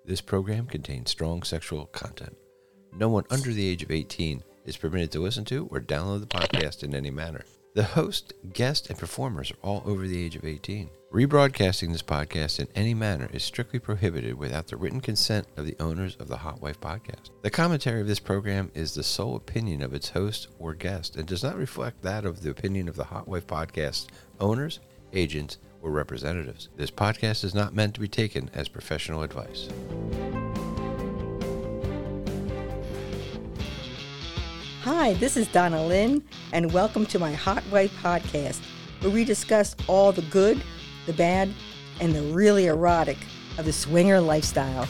This program contains strong sexual content. No one under the age of 18 is permitted to listen to or download the podcast in any manner. The host, guest, and performers are all over the age of 18. Rebroadcasting this podcast in any manner is strictly prohibited without the written consent of the owners of the Hot Wife Podcast. The commentary of this program is the sole opinion of its host or guest and does not reflect that of the opinion of the Hot Wife Podcast owners, agents, or representatives. This podcast is not meant to be taken as professional advice. Hi, this is Donna Lynn, and welcome to my Hot Wife Podcast, where we discuss all the good, the bad, and the really erotic of the swinger lifestyle.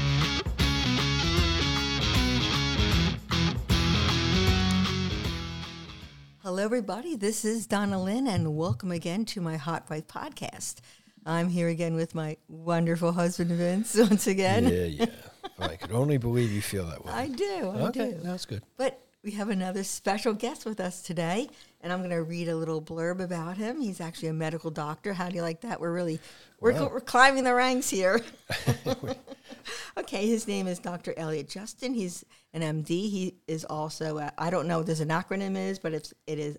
Hello, everybody. This is Donna Lynn, and welcome again to my Hot Wife Podcast. I'm here again with my wonderful husband, Vince, once again. Yeah. I could only believe you feel that way. I do. That's good. But we have another special guest with us today, and I'm going to read a little blurb about him. He's actually a medical doctor. How do you like that? We're climbing the ranks here. Okay, his name is Dr. Elliot Justin. He's an MD. He is also, I don't know what this acronym is, but it is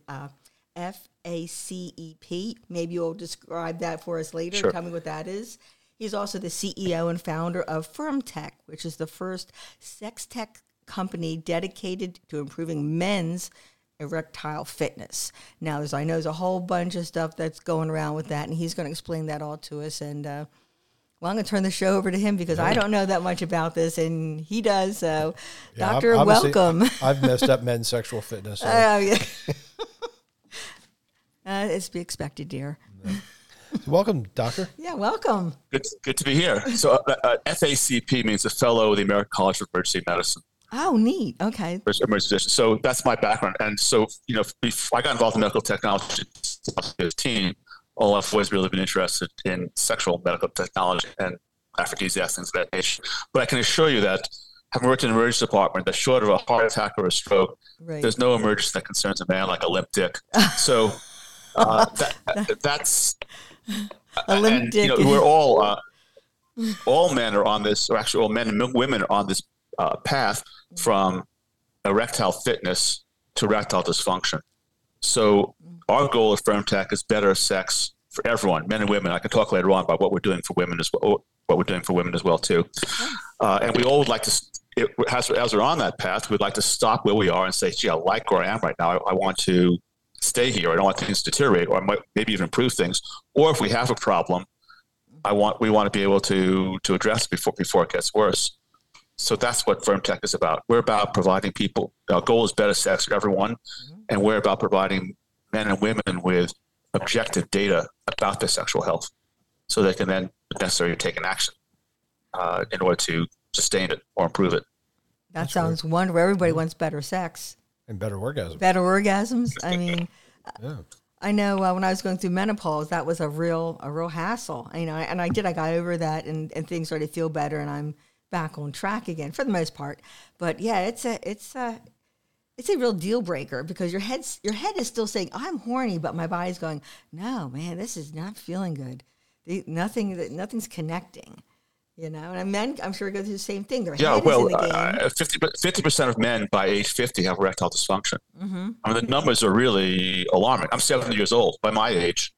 FACEP. Maybe you'll describe that for us later. Sure. Tell me what that is. He's also the CEO and founder of FirmTech, which is the first sex tech company dedicated to improving men's erectile fitness. Now, I know there's a whole bunch of stuff that's going around with that, and he's going to explain that all to us. And, I'm going to turn the show over to him because I don't know that much about this, and he does. So, yeah, Doctor, welcome. I've messed up men's sexual fitness. So. Yeah. It's to be expected, dear. Welcome, Doctor. Yeah, welcome. Good to be here. So FACP means a Fellow of the American College of Emergency Medicine. Oh, neat. Okay. So that's my background. And so, before I got involved in medical technology in 2015, all I've always really been interested in sexual medical technology and aphrodisiacs, things of that nature. But I can assure you that having worked in an emergency department, that short of a heart attack or a stroke, there's no emergency that concerns a man like a limp dick. So that's a limp dick. We're all men are on this, or actually all men and women are on this path from erectile fitness to erectile dysfunction. So our goal at FirmTech is better sex for everyone, men and women. I can talk later on about what we're doing for women as well, too. And we all would like to, as we're on that path, we'd like to stop where we are and say, gee, I like where I am right now. I want to stay here. I don't want things to deteriorate, or maybe even improve things. Or if we have a problem, we want to be able to address it before it gets worse. So that's what FirmTech is about. We're about providing people, our goal is better sex for everyone, and we're about providing men and women with objective data about their sexual health so they can then necessarily take an action in order to sustain it or improve it. That sounds wonderful. Everybody wants better sex. And better orgasms. Better orgasms. I mean, yeah. I know when I was going through menopause, that was a real hassle. And I got over that, and things started to feel better, and I'm back on track again for the most part. But yeah, it's a real deal breaker because your head is still saying, I'm horny, but my body's going, no, man, this is not feeling good. Nothing's connecting, and men, I'm sure, go through the same thing. Their head is in the game. 50% of men by age 50 have erectile dysfunction. Mm-hmm. I mean, the numbers are really alarming. I'm 70 years old. By my age,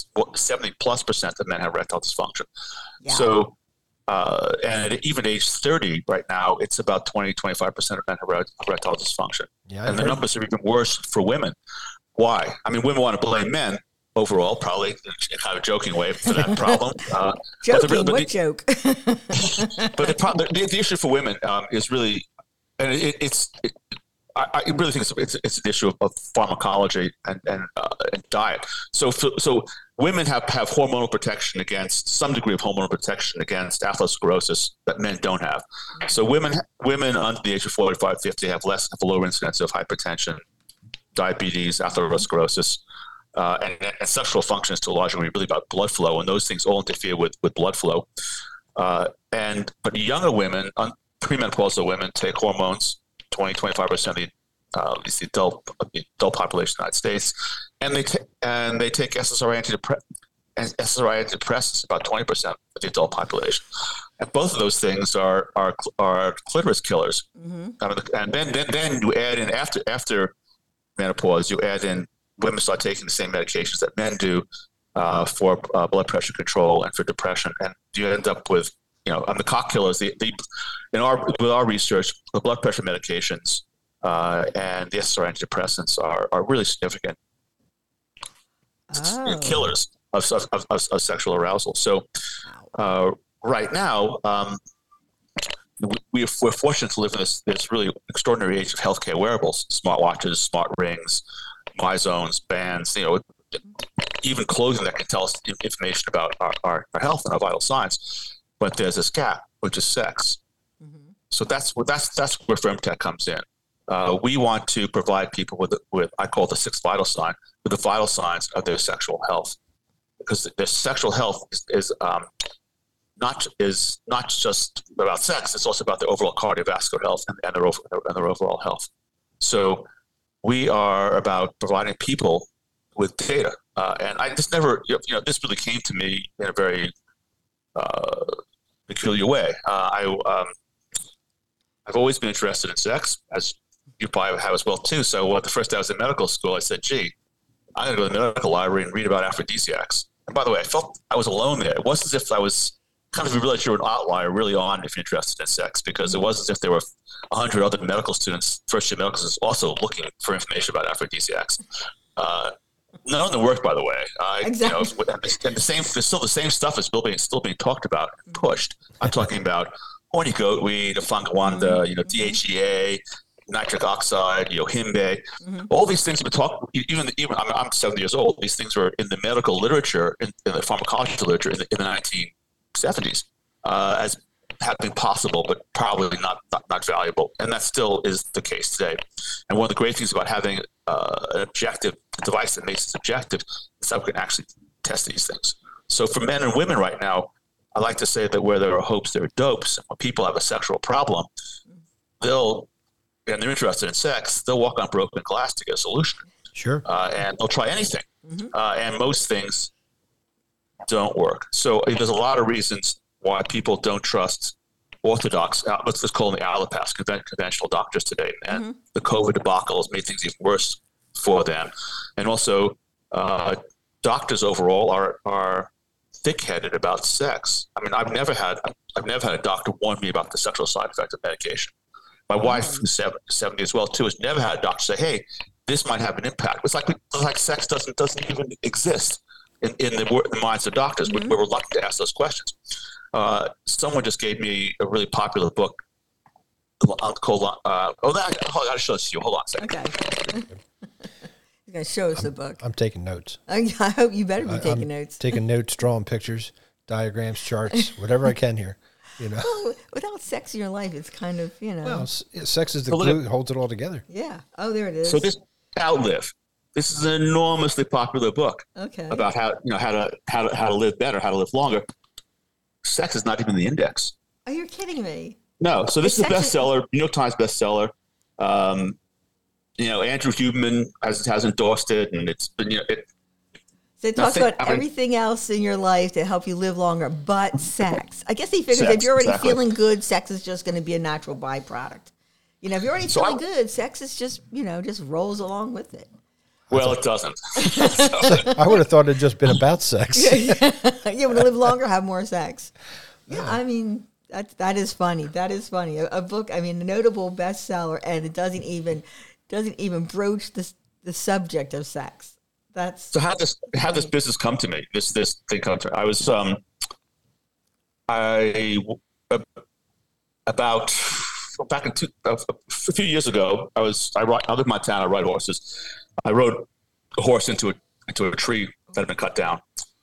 70+% of men have erectile dysfunction. Yeah. So, and even age 30 right now, it's about 20-25% of men have erectile dysfunction. Yeah, and the numbers are even worse for women. Why? I mean, women want to blame men overall, probably in kind of a joking way for that problem. Joking? What joke? But the issue for women is really, and I really think it's an issue of pharmacology and diet. So women have hormonal protection against some degree of hormonal protection against atherosclerosis that men don't have. So women under the age of 45, 50 have a lower incidence of hypertension, diabetes, atherosclerosis, and sexual function is to a large degree really about blood flow, and those things all interfere with blood flow. But younger women, premenopausal women, take hormones. 20-25% of the adult population of the United States, and they take SSRI and SSRI antidepressants, about 20% of the adult population. And both of those things are clitoris killers. And then you add in after menopause, you add in women start taking the same medications that men do for blood pressure control and for depression, and you end up with the cock killers. With our research, the blood pressure medications and the SSRI antidepressants are really significant killers of sexual arousal. So right now, we're fortunate to live in this really extraordinary age of healthcare wearables: smartwatches, smart rings, MyZones, bands. Even clothing that can tell us information about our health and our vital signs. But there's this gap, which is sex. So that's where FemTech comes in. We want to provide people with I call it the sixth vital sign, with the vital signs of their sexual health, because their sexual health is not just about sex; it's also about their overall cardiovascular health and their overall health. So we are about providing people with data, and I just never, this really came to me in a very peculiar way. I've always been interested in sex, as you probably have as well too. So the first day I was in medical school, I said, gee, I'm going to go to the medical library and read about aphrodisiacs. And by the way, I felt I was alone there. It wasn't as if I was kind of realized you're an outlier really on if you're interested in sex, because it wasn't as if there were 100 other medical students, first-year medical students, also looking for information about aphrodisiacs. None of them worked, by the way. Exactly. And there's still the same stuff is still being talked about and pushed. I'm talking about horny goatweed, ashwagandha, DHEA, nitric oxide, himbe. All these things have been talked. Even I'm 70 years old. These things were in the medical literature, in the pharmacology literature in the 1970s, as have been possible, but probably not valuable. And that still is the case today. And one of the great things about having an objective device that makes it objective is that we can actually test these things. So for men and women right now, I like to say that where there are hopes, there are dopes. And when people have a sexual problem, and they're interested in sex, they'll walk on broken glass to get a solution. Sure. And they'll try anything. And most things don't work. So there's a lot of reasons why people don't trust orthodox, let's just call them the allopaths, conventional doctors today. And the COVID debacle has made things even worse for them. And also, doctors overall are thick-headed about sex. I mean, I've never had a doctor warn me about the sexual side effect of medication. My wife, who's 70 as well too, has never had a doctor say, "Hey, this might have an impact." It's like sex doesn't even exist in the minds of doctors. We're reluctant to ask those questions. Someone just gave me a really popular book called. I gotta show this to you. Hold on a second. Okay. He's gonna show us the book. I'm taking notes. I hope you better be taking notes. Taking notes, drawing pictures, diagrams, charts, whatever I can here. Well, without sex in your life, it's kind of Well, sex is the glue that holds it all together. Yeah. Oh, there it is. So this Outlive. This is an enormously popular book. Okay. About how to live better, how to live longer. Sex is not even the index. Oh, you're kidding me. No. So this is a bestseller, New York Times bestseller. Andrew Huberman has endorsed it, and it's been So it talks about everything else in your life to help you live longer, but sex. I guess he figures if you're already feeling good, sex is just going to be a natural byproduct. If you're already feeling good, sex is just rolls along with it. Well, it doesn't. I would have thought it'd just been about sex. You want to live longer, have more sex. Yeah, I mean, that is funny. That is funny. A book, a notable bestseller, and it doesn't even broach the subject of sex. So how this business come to me? This thing come to me. I was back in a few years ago. I live in Montana. I ride horses. I rode a horse into a tree that had been cut down,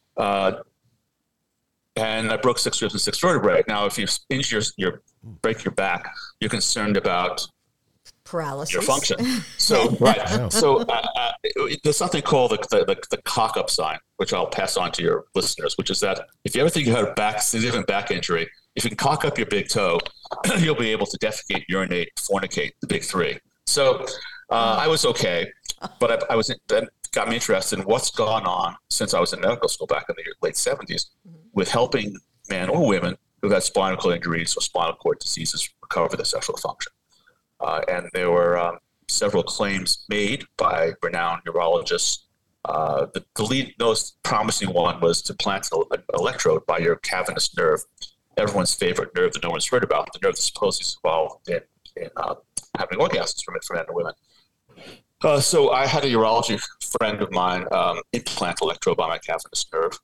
and I broke 6 ribs and 6 vertebrae. Now, if you injure break your back, you're concerned about paralysis, your function. So right. So there's something called the cock-up sign, which I'll pass on to your listeners, which is that if you ever think you had a significant back injury, if you can cock up your big toe, you'll be able to defecate, urinate, fornicate, the big three. So I was okay, but I was got me interested in what's gone on since I was in medical school back in the late 70s with helping men or women who've had spinal cord injuries or spinal cord diseases recover their sexual function. And there were several claims made by renowned neurologists. The lead, most promising one was to plant an electrode by your cavernous nerve, everyone's favorite nerve that no one's heard about, the nerve that's supposedly involved in having orgasms for men and women. So I had a urology friend of mine implant electrode by my cavernous nerve.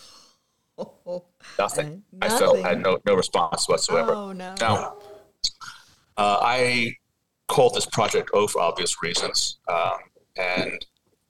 Nothing. I had no response whatsoever. Oh, no. Now, I called this Project O for obvious reasons, and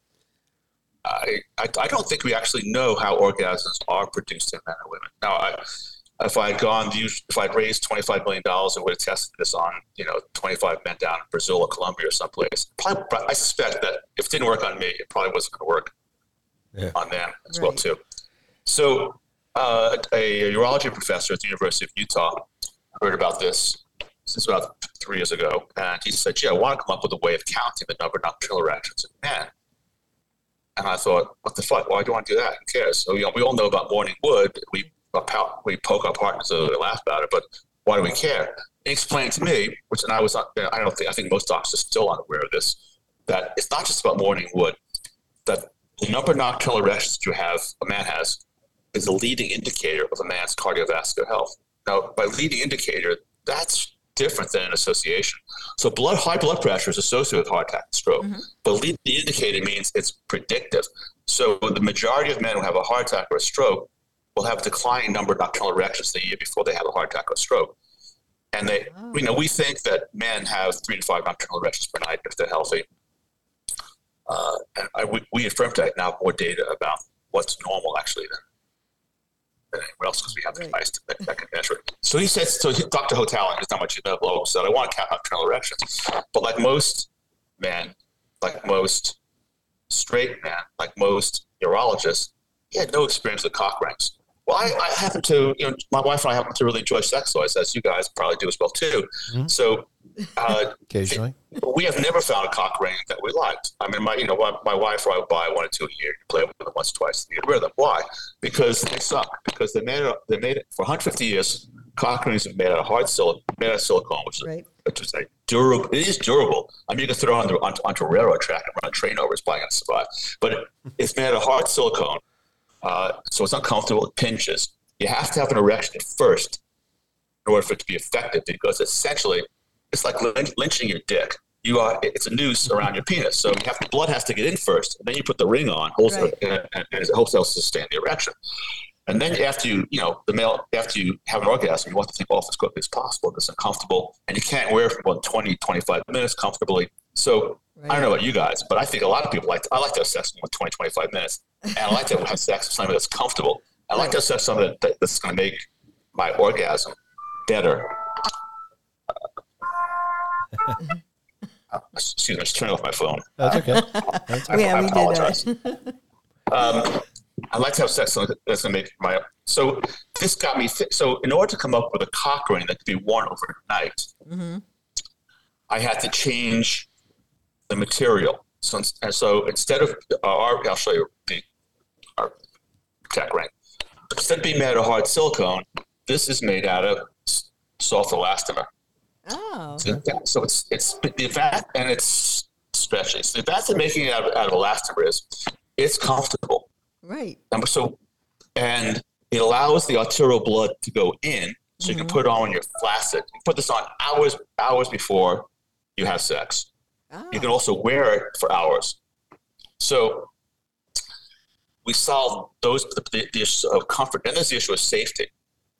I don't think we actually know how orgasms are produced in men and women. Now, if I'd raised $25 million and would have tested this on 25 men down in Brazil or Colombia or someplace, I suspect that if it didn't work on me, it probably wasn't going to work on them as well too. So a urology professor at the University of Utah heard about this since about 3 years ago, and he said, "I want to come up with a way of counting the number of nocturnal erections in men." And I thought, what the fuck? Why do I want to do that? Who cares? So we all know about morning wood. We poke our partners so they laugh about it, but why do we care? He explained to me, I think most doctors are still unaware of this, that it's not just about morning wood, that the number of nocturnal erections that a man has, is a leading indicator of a man's cardiovascular health. Now, by leading indicator, that's different than an association. So high blood pressure is associated with heart attack and stroke, but leading indicator means it's predictive. So the majority of men who have a heart attack or a stroke will have a declining number of nocturnal erections the year before they have a heart attack or stroke. And we think that men have 3 to 5 nocturnal erections per night if they're healthy. And we affirm that now more data about what's normal actually than anyone else, because we have the device that can measure it. So he said, Dr. Hotaling, there's not much you know, said, I want to count nocturnal erections. But like most men, like most straight men, like most urologists, he had no experience with cock rings. Well, I happen to, my wife and I happen to really enjoy sex toys, as you guys probably do as well too. Mm-hmm. So occasionally, we have never found a cock ring that we liked. I mean, my wife or I would buy 1 or 2 a year, play with them once or twice, and get rid of them. Why? Because they suck. Because they made it for 150 years. Cock rings are made out of silicone, which is durable. It is durable. I mean, you can throw it onto a railroad track and run a train over. It's probably going to survive. But it's made out of hard silicone. So it's uncomfortable, it pinches. You have to have an erection first in order for it to be effective, because essentially it's like lynching your dick. It's a noose around your penis. So blood has to get in first, and then you put the ring on, and it helps sustain the erection. And then after you have an orgasm, you want to take off as quickly as possible. It's uncomfortable, and you can't wear it for more than 20, 25 minutes comfortably. So I don't know about you guys, but I think a lot of people I like to have sex for 20, 25 minutes. And I like to have sex with somebody that's comfortable. I like to have sex with somebody that's going to make my orgasm better. Excuse me, just turning off my phone. That's okay. I apologize. I like to have sex that's going to make my... So this got me... So in order to come up with a cock ring that could be worn overnight, I had to change the material. So instead of... I'll show you our tech ring. Instead of being made out of hard silicone, this is made out of soft elastomer. Oh. So it's the advantage, and it's stretchy. So the advantage of making it out of elastomer is it's comfortable. Right. And it allows the arterial blood to go in, so you can put it on when you're flaccid. You put this on hours before you have sex. Oh. You can also wear it for hours. So we solve the issue of comfort, and there's the issue of safety.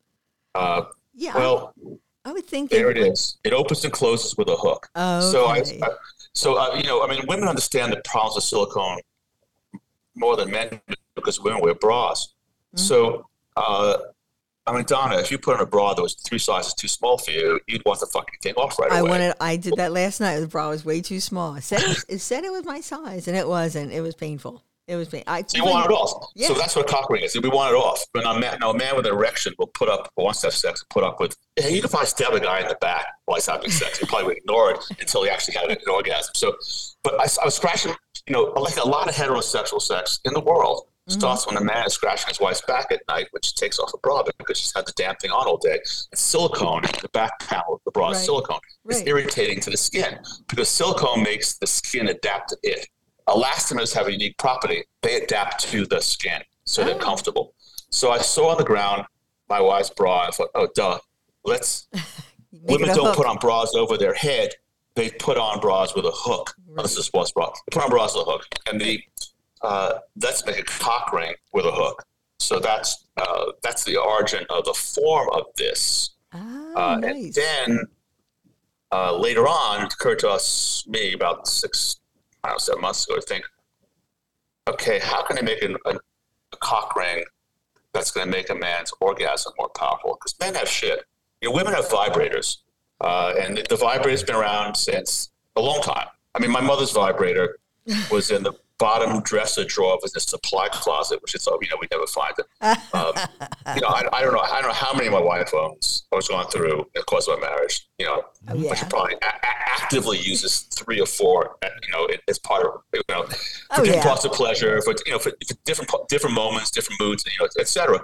Well, I would think there it is. It opens and closes with a hook. Okay. Women understand the problems of silicone more than men do, because women wear bras. Mm-hmm. So, Donna, if you put on a bra that was 3 sizes too small for you, you'd want the fucking thing off right away. I did that last night. The bra was way too small. It said it was my size, and it wasn't. It was painful. It was pain. So you want it off. Yeah. So that's what a cock ring is. We want it off. But a man with an erection will put up, wants to have sex, put up with, you can probably stab a guy in the back while he's having sex. He probably would ignore it until he actually had an orgasm. So, but I was scratching, like a lot of heterosexual sex in the world starts when a man is scratching his wife's back at night, which takes off a bra because she's had the damn thing on all day. It's silicone, the back panel of the bra is silicone. It's irritating to the skin because silicone makes the skin adapt to it. Elastomers have a unique property. They adapt to the skin, so they're comfortable. So I saw on the ground my wife's bra. And I thought, oh, duh. Women don't put on bras over their head. They put on bras with a hook. Right. Oh, this is a sports bra. They put on bras with a hook. And let's make a cock ring with a hook. So that's the origin of the form of this. Nice. And then later on, it occurred to me about 7 months ago, to think, okay, how can I make a cock ring that's going to make a man's orgasm more powerful? Because men have shit. Women have vibrators, and the vibrator's been around since a long time. I mean, my mother's vibrator was in the bottom dresser drawer of the supply closet, which is, we never find it. I don't know how many of my wife owns I was going through in the course of my marriage. But she probably actively uses 3 or 4, as part of, for different parts of pleasure, for different moments, different moods, etc.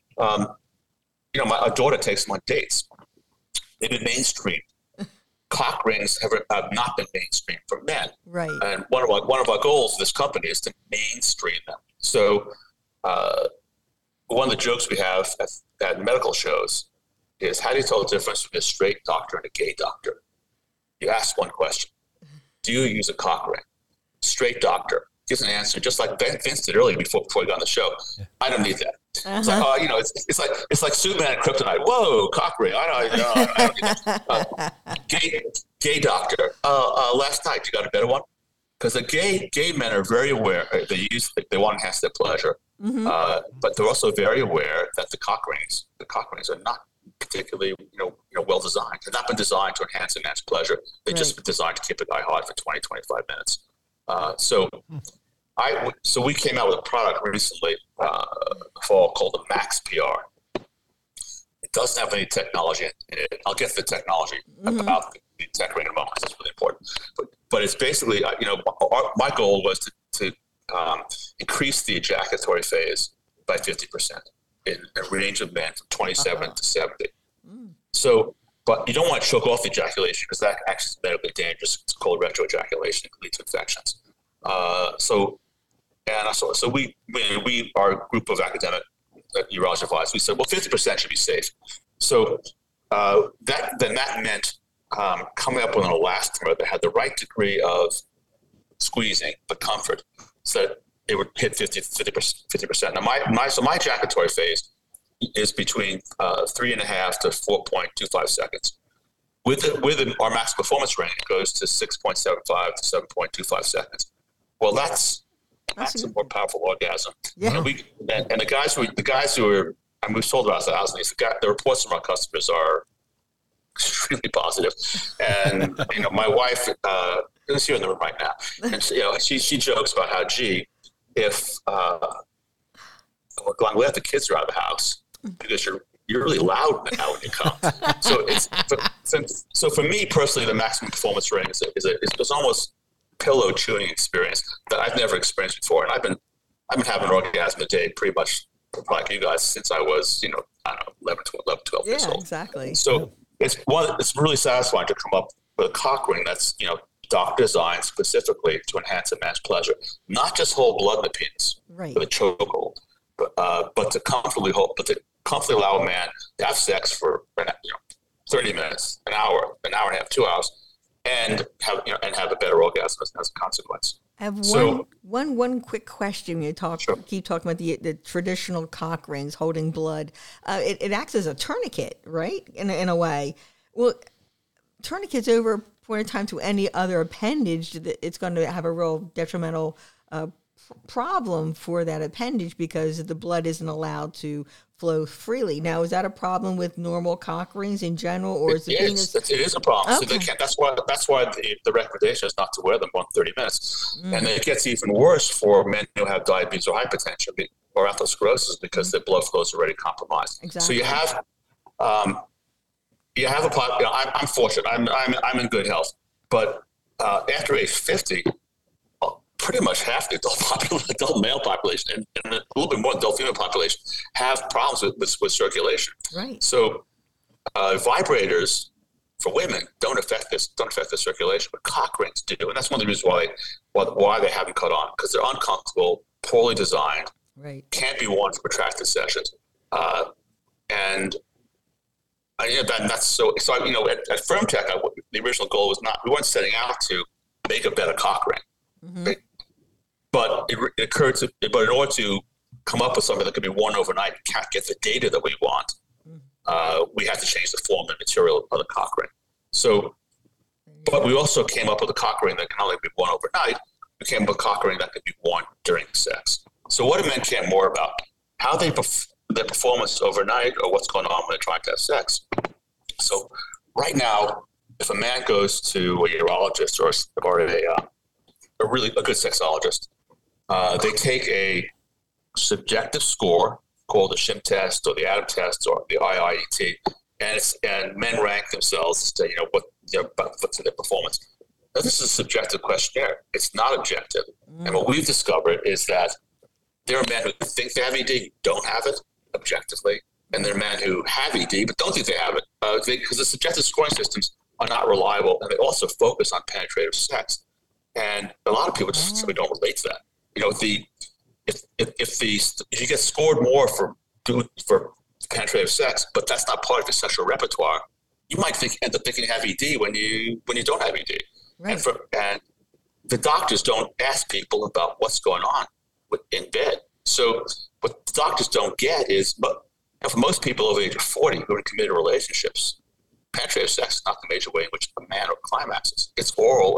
My daughter takes them on dates. They've been mainstream. Cock rings have not been mainstream for men, right? And one of our goals of this company is to mainstream them. So, one of the jokes we have at medical shows is, how do you tell the difference between a straight doctor and a gay doctor? You ask one question: do you use a cock ring? Straight doctor gives an answer, just like Vince did earlier before we got on the show. Yeah. I don't need that. It's like, it's like Superman and Kryptonite. Whoa, cock ring. I don't need that. Gay doctor. Last night, you got a better one? Because the gay men are very aware. They want to enhance their pleasure, but they're also very aware that the cock rings are not particularly well designed. They've not been designed to enhance a man's pleasure. They've just been designed to keep a guy hard for 20, 25 minutes. So we came out with a product recently, fall, called the Max PR. It doesn't have any technology in it. I'll get to the technology about the tech ring in a moment. That's really important. But it's basically, my goal was to increase the ejaculatory phase by 50% in a range of men from 27 to 70. So, but you don't want to choke off the ejaculation because that actually is medically dangerous. It's called retroejaculation. It can lead to infections. So we are a group of academic urology advisors. We said, well, 50% should be safe. So that meant coming up with an elastomer that had the right degree of squeezing, but comfort, so that it would hit 50%. Now, my ejaculatory phase is between 3.5 to 4.25 seconds. With our Max Performance ring, it goes to 6.75 to 7.25 seconds. Well, that's a more powerful orgasm. Yeah. And the guys who are, and we've sold about 1,000 of these. The reports from our customers are extremely positive. And my wife is here in the room right now, and she jokes about how, if Glenn, we have the kids are out of the house because you're really loud now when you come. So for me personally, the Maximum Performance ring is almost pillow chewing experience that I've never experienced before. And I've been having an orgasm a day pretty much like you guys since I was 11, 12 years old. Exactly. So it's really satisfying to come up with a cock ring that's doctor designed specifically to enhance a man's pleasure, not just hold blood in the penis with a chokehold, but to comfortably allow a man to have sex for 30 minutes, an hour and a half, 2 hours, and have a better orgasm as a consequence. I have one quick question. You keep talking about the traditional cock rings holding blood. It acts as a tourniquet, right? In a way. Well, tourniquets over a point in time to any other appendage, it's going to have a real detrimental problem for that appendage because the blood isn't allowed to flow freely. Now, is that a problem with normal cock rings in general, or is the penis? It is a problem. Okay. So they can't. That's why the recommendation is not to wear them more than 30 minutes. And it gets even worse for men who have diabetes or hypertension or atherosclerosis because their blood flow is already compromised. Exactly. So you have I'm fortunate. I'm in good health, but after age 50. Pretty much half the adult male population and a little bit more adult female population have problems with circulation. Right. So vibrators for women don't affect the circulation, but cock rings do, and that's one of the reasons why they haven't caught on, because they're uncomfortable, poorly designed, right, can't be worn for protracted sessions, and that's so. So at FirmTech, the original goal was we weren't setting out to make a better cock ring. Mm-hmm. Right? But but in order to come up with something that could be worn overnight, we can't get the data that we want. We have to change the form and material of the cock ring. So, but we also came up with a cock ring that can only be worn overnight. We came up with a cock ring that could be worn during sex. So what do men care more about? How their performance overnight, or what's going on when they're trying to have sex? So right now, if a man goes to a urologist or a good sexologist, they take a subjective score called the Shim test or the Adam test or the IIET, and men rank themselves as to what's their performance. Now, this is a subjective questionnaire. It's not objective. And what we've discovered is that there are men who think they have ED, don't have it objectively, and there are men who have ED but don't think they have it because the subjective scoring systems are not reliable, and they also focus on penetrative sex. And a lot of people just simply don't relate to that. If you get scored more for penetrative sex, but that's not part of your sexual repertoire, you might end up thinking you have ED when you don't have ED. Right. And the doctors don't ask people about what's going on in bed. So what the doctors don't get is, but for most people over the age of 40 who are in committed relationships, penetrative sex is not the major way in which a man climaxes. It's oral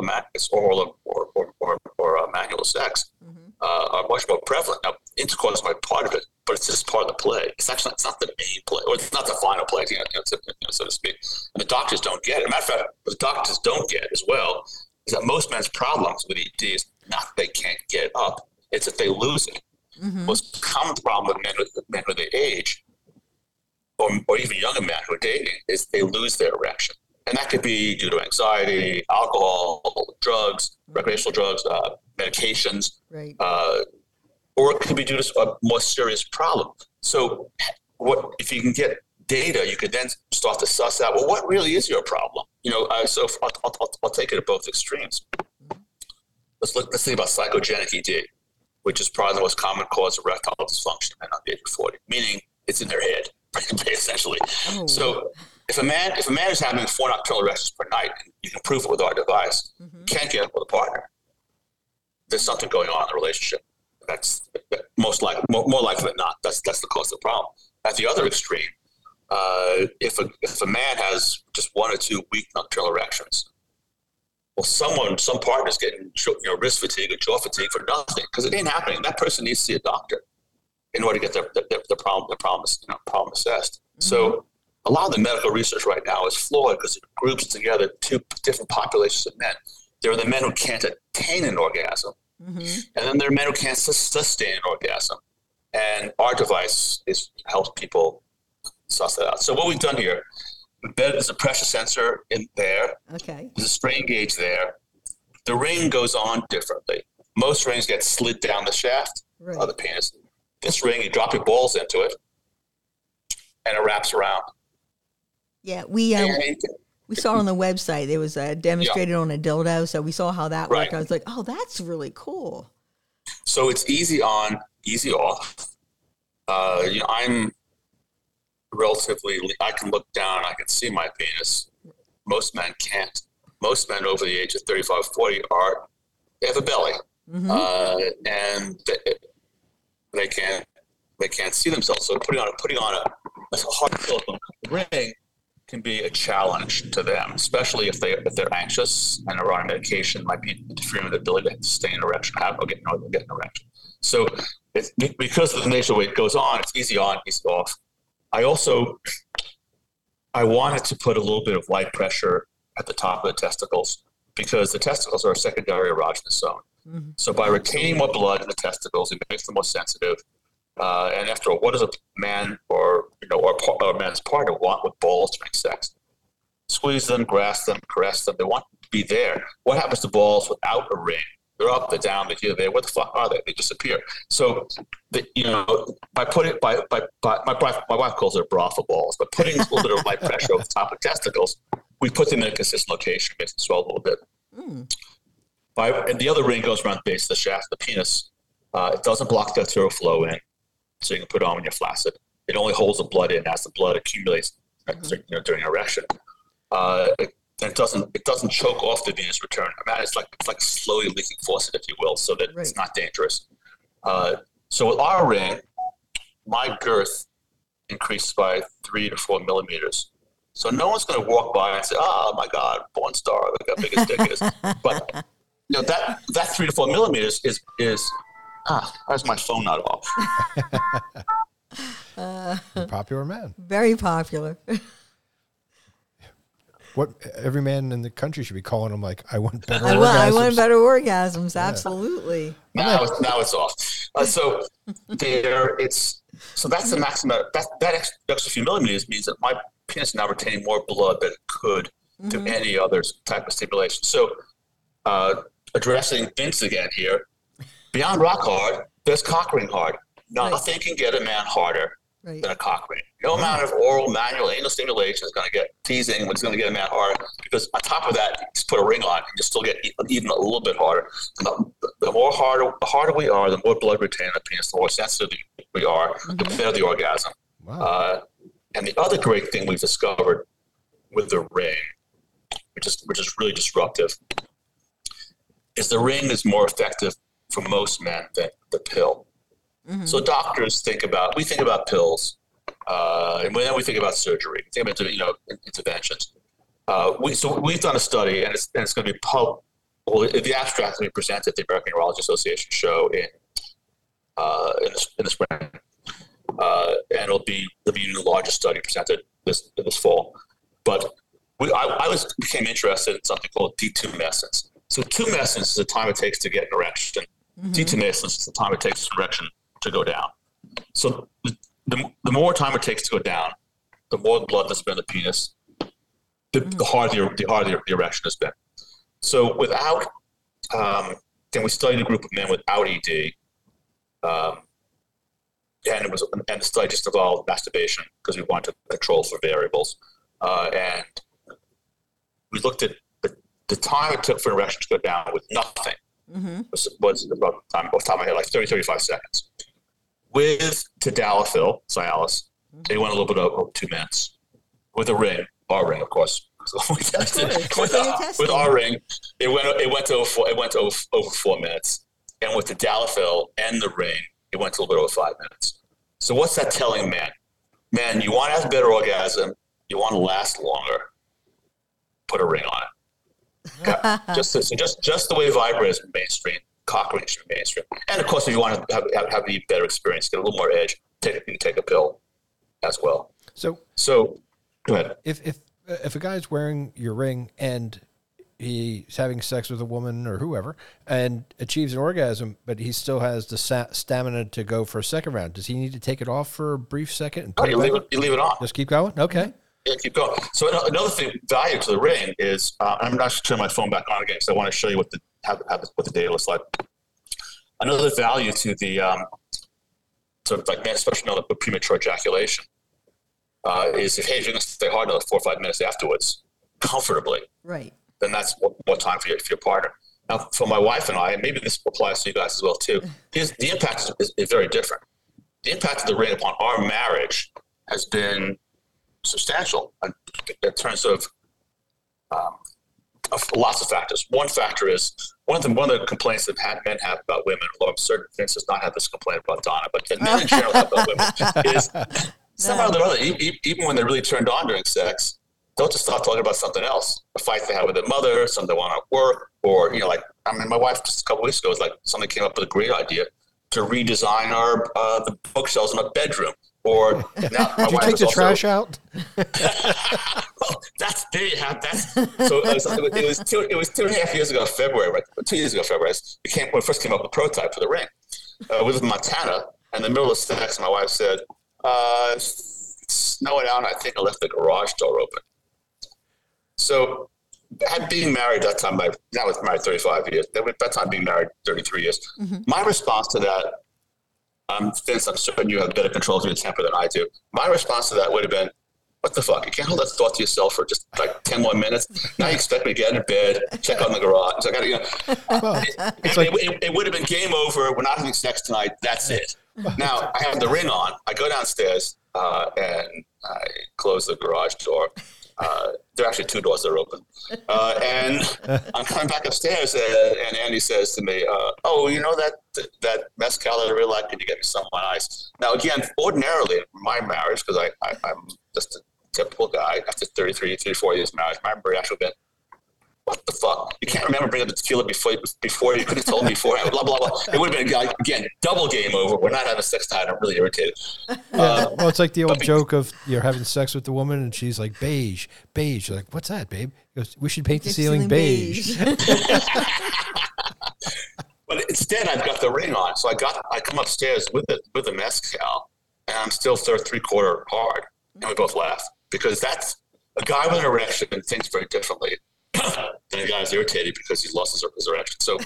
or manual sex are much more prevalent. Now, intercourse might be part of it, but it's just part of the play. It's not the main play, or it's not the final play, so to speak. And the doctors don't get it. As a matter of fact, what the doctors don't get as well is that most men's problems with ED is not that they can't get it up, it's that they lose it. Mm-hmm. Most common problem with men with their age, or even younger men who are dating, is they lose their erection. And that could be due to anxiety, alcohol, drugs, recreational drugs, medications, right. Or it could be due to a more serious problem. So if you can get data, you could then start to suss out, well, what really is your problem? So I'll take it at both extremes. Let's think about psychogenic ED, which is probably the most common cause of erectile dysfunction in men under the age of 40, meaning it's in their head, essentially. Oh. So if a man is having 4 nocturnal erections per night, and you can prove it with our device, can't get it with a partner, there's something going on in the relationship. That's more likely than not. That's the cause of the problem. At the other extreme, if a man has just 1 or 2 weak nocturnal erections, well, some partner's getting wrist fatigue or jaw fatigue for nothing because it ain't happening. That person needs to see a doctor in order to get the problem assessed. Mm-hmm. So a lot of the medical research right now is flawed because it groups together 2 different populations of men. There are the men who can't attain an orgasm, and then there are men who can't sustain an orgasm. And our device helps people suss that out. So what we've done here, there's a pressure sensor in there. Okay. There's a strain gauge there. The ring goes on differently. Most rings get slid down the shaft of the penis. This ring, you drop your balls into it, and it wraps around. Yeah, we saw on the website there was demonstrated on a dildo, so we saw how that worked. I was like, oh, that's really cool. So it's easy on, easy off. I'm relatively, I can look down, I can see my penis. Most men can't. Most men over the age of 35, 40 they have a belly, and they can't see themselves. So putting on a hard silicone ring can be a challenge to them, especially if they're anxious and are on medication, might be interfering with their ability to stay in erection, or get an erection. So it's because of the nature of the way it goes on, it's easy on, easy off. I wanted to put a little bit of light pressure at the top of the testicles because the testicles are a secondary erogenous zone. Mm-hmm. So by retaining more blood in the testicles, it makes them more sensitive. And after all, what does a man or a man's partner want with balls during sex? Squeeze them, grasp them, caress them. They want to be there. What happens to balls without a ring? They're up, they're down, they're here, there. Where the fuck are they? They disappear. So, by putting, my wife calls it a bra for balls, but putting a little bit of light pressure over the top of the testicles, we put them in a consistent location, makes them swell a little bit. Mm. And the other ring goes around the base of the shaft of the penis. It doesn't block the arterial flow in, so you can put it on when you're flaccid. It only holds the blood in as the blood accumulates during erection. And it doesn't choke off the venous return. I mean, it's like slowly leaking faucet, if you will, so that It's not dangerous. So with our ring, my girth increased by 3 to 4 millimeters. So no one's going to walk by and say, "Oh my God, porn star, look how big his dick is." But that 3 to 4 millimeters is why's my phone not off? Popular man. Very popular. What every man in the country should be calling them, like, I want better orgasms. I want better orgasms. Yeah. Absolutely. Now it's off. So that's the maximum. That extra few millimeters means that my penis is now retaining more blood than it could to any other type of stimulation. So addressing Vince again here, beyond rock hard, there's cock ring hard. Nothing can get a man harder than a cock ring. No amount of oral, manual, anal stimulation is going to get teasing, what's going to get a man harder, because on top of that, you just put a ring on, and you still get even a little bit harder. The harder we are, the more blood we retain in the penis, the more sensitive we are, the better the orgasm. Wow. And the other great thing we've discovered with the ring, which is really disruptive, is the ring is more effective for most men than the pill. Mm-hmm. So doctors think about pills, and then we think about surgery, we think about interventions. We've done a study, and it's going to be the abstract is going to be presented at the American Urology Association show in the spring, and it'll be the largest study presented this fall. But I became interested in something called detumescence. So tumescence is the time it takes to get an erection. Mm-hmm. Detumescence is the time it takes for erection to go down. So the more time it takes to go down, the more blood that's been in the penis, the harder the erection has been. So without, then we studied a group of men without ED, and the study just involved masturbation because we wanted to control for variables, and we looked at the time it took for an erection to go down with nothing. Mm-hmm. was about time off the top of my head, like 30-35 seconds. With tadalafil, Cialis, they went a little bit over 2 minutes. With a ring, our ring, of course. With our ring, it went to over 4 minutes. And with tadalafil and the ring, it went to a little bit over 5 minutes. So what's that telling man? Man, you want to have a better orgasm, you want to last longer, put a ring on it. just the way Viagra is mainstream, cock ring should be mainstream. And of course, if you want to have an even better experience, get a little more edge, you can take a pill as well. So go ahead. If a guy's wearing your ring and he's having sex with a woman or whoever and achieves an orgasm, but he still has the stamina to go for a second round, does he need to take it off for a brief second? And you leave it on. Just keep going? Okay. Yeah, keep going. So another value to the ring is, I'm not turn my phone back on again because I want to show you what the data looks like. Another value to the sort of like men, especially with premature ejaculation, is if you're going to stay hard another 4 or 5 minutes afterwards, comfortably, right? Then that's more time for your partner. Now, for my wife and I, and maybe this applies to you guys as well too, the impact is very different. The impact of the ring upon our marriage has been substantial in terms of lots of factors. One factor is one of the complaints that men have about women, although I'm certain Vince does not have this complaint about Donna, but that men in general have about women is somehow or other, even when they're really turned on during sex, they'll just start talking about something else, a fight they had with their mother, something they want at work, or, like, I mean, my wife just a couple weeks ago was like, somebody came up with a great idea to redesign the bookshelves in our bedroom. Or now my Did you wife take the also, trash out? that's there you have that's so it was 2.5 years ago February, right? 2 years ago February, when it first came up with the prototype for the ring. We lived in Montana, and in the middle of sex, my wife said, it's snowing out, and I think I left the garage door open. So being married that time, I was married 35 years. That time being married 33 years. Mm-hmm. My response to that, Vince, I'm certain you have better control of your temper than I do. My response to that would have been, what the fuck? You can't hold that thought to yourself for just like 10 more minutes. Now you expect me to get into bed, check on the garage. So I gotta, it would have been game over. We're not having sex tonight. That's it. Now I have the ring on. I go downstairs and I close the garage door. There are actually two doors that are open. And I'm coming back upstairs, and Andy says to me, oh, you know that mezcal I really like, can you get me some on ice? Now, again, ordinarily in my marriage, because I'm just a typical guy, after 34 years of marriage, my reaction would have been, what the fuck? You can't remember bringing up the tequila before you could have told me beforehand, blah, blah, blah. It would have been, again, double game over. We're not having sex tonight. I'm really irritated. Well, it's like the old joke of you're having sex with the woman and she's like, beige. You're like, what's that, babe? He goes, we should paint the ceiling beige. But instead, I've got the ring on. So I come upstairs with the mezcal, and I'm still 3/4 hard. And we both laugh because that's a guy with an erection thinks very differently. And the guy's irritated because he's lost his erection. So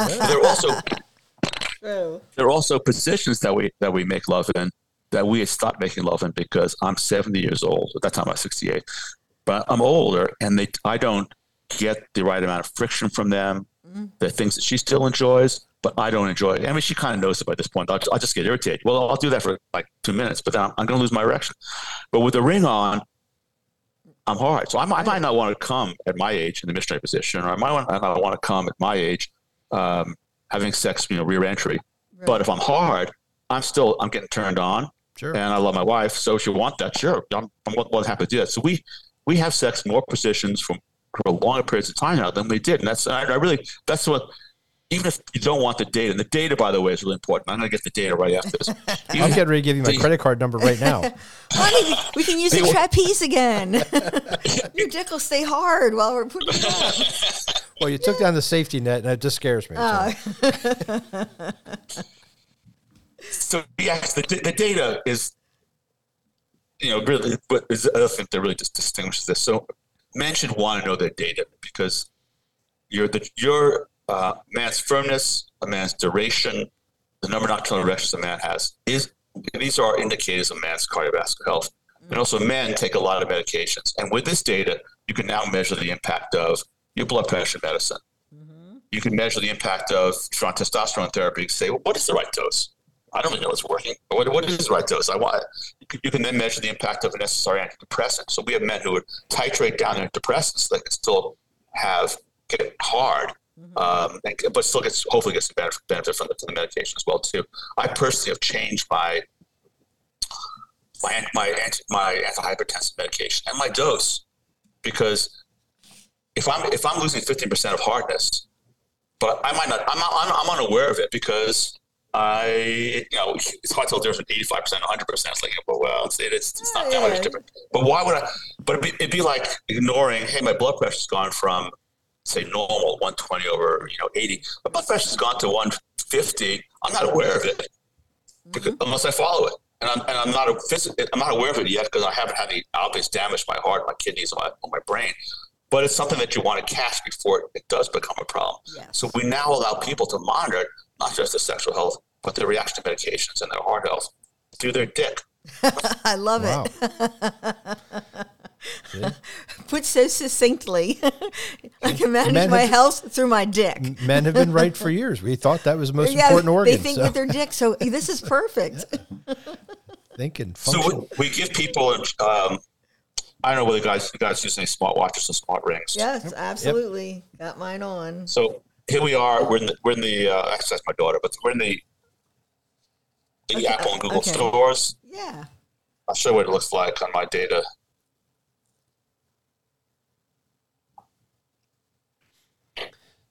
there are also positions that we make love in that we start making love in because I'm 70 years old. At that time, I was 68. But I'm older, and I don't get the right amount of friction from them. The things that she still enjoys, but I don't enjoy it. I mean, she kind of knows it by this point. I'll just get irritated. Well, I'll do that for like 2 minutes, but then I'm going to lose my erection. But with the ring on, I'm hard. So I might not want to come at my age in the missionary position, or I might not want to come at my age having sex, rear entry. Right. But if I'm hard, I'm getting turned on. Sure. And I love my wife. So if you want that, sure. I'm happy to do that. So we have sex in more positions for longer periods of time now than we did. And that's what, even if you don't want the data, and the data, by the way, is really important. I'm going to get the data right after this. I'm getting ready to give you my credit card number right now. Honey, we can use the trapeze again. Your dick will stay hard while we're putting it on. Well, you took down the safety net, and it just scares me. So yes, the data is, really, but is the other thing that really just distinguishes this. So men should want to know their data because your man's firmness, a man's duration, the number of nocturnal erections a man has these are indicators of man's cardiovascular health. And also men take a lot of medications. And with this data, you can now measure the impact of your blood pressure medicine. Mm-hmm. You can measure the impact of strong testosterone therapy. You can say, well, what is the right dose? I don't really know what's working. What is the right dose? You can then measure the impact of a necessary antidepressant. So we have men who would titrate down their antidepressants so they can still get hard, but still hopefully gets some benefit from the medication as well too. I personally have changed my antihypertensive medication and my dose because if I'm losing 15% of hardness, but I might not, I'm unaware of it because it's hard to tell the difference between 85% and 100%. It's like, well, it's not that much different. But why would I? But it'd be like ignoring, hey, my blood pressure's gone from, say, normal 120 over 80. My blood pressure's gone to 150. I'm not aware of it unless I follow it, and I'm not aware of it yet because I haven't had any obvious damage to my heart, my kidneys, or my brain. But it's something that you want to catch before it does become a problem. Yes. So we now allow people to monitor not just their sexual health, but their reaction to medications and their heart health through their dick. I love it. Put so succinctly. I can manage my health through my dick. Men have been right for years. We thought that was the most important organ. They think with their dick, so this is perfect. Think and function. So we give people... I don't know whether you guys use any smartwatches and smart rings. Yes, absolutely. Yep. Got mine on. So here we are. We're in the actually that's my daughter, but we're in the Apple and Google stores. Yeah. I'll show you what it looks like on my data.